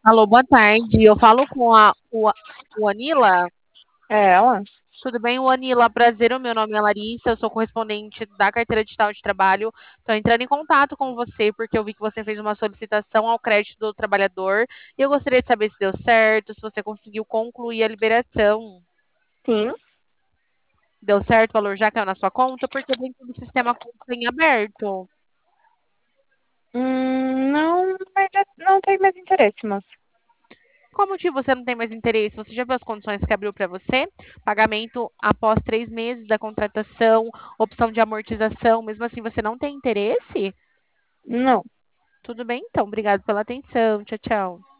Alô, boa tarde. Eu falo com o Anila. É ela? Tudo bem, o Anila? Prazer, o meu nome é Larissa, eu sou correspondente da carteira digital de trabalho. Estou entrando em contato com você porque eu vi que você fez uma solicitação ao crédito do trabalhador e eu gostaria de saber se deu certo, se você conseguiu concluir a liberação. Sim. Deu certo, o valor já caiu na sua conta, porque dentro do sistema conta em aberto. Não, mas não tem mais interesse, moça. Qual motivo você não tem mais interesse? Você já viu as condições que abriu para você? Pagamento após 3 meses da contratação, opção de amortização. Mesmo assim, você não tem interesse? Não. Tudo bem, então. Obrigado pela atenção. Tchau, tchau.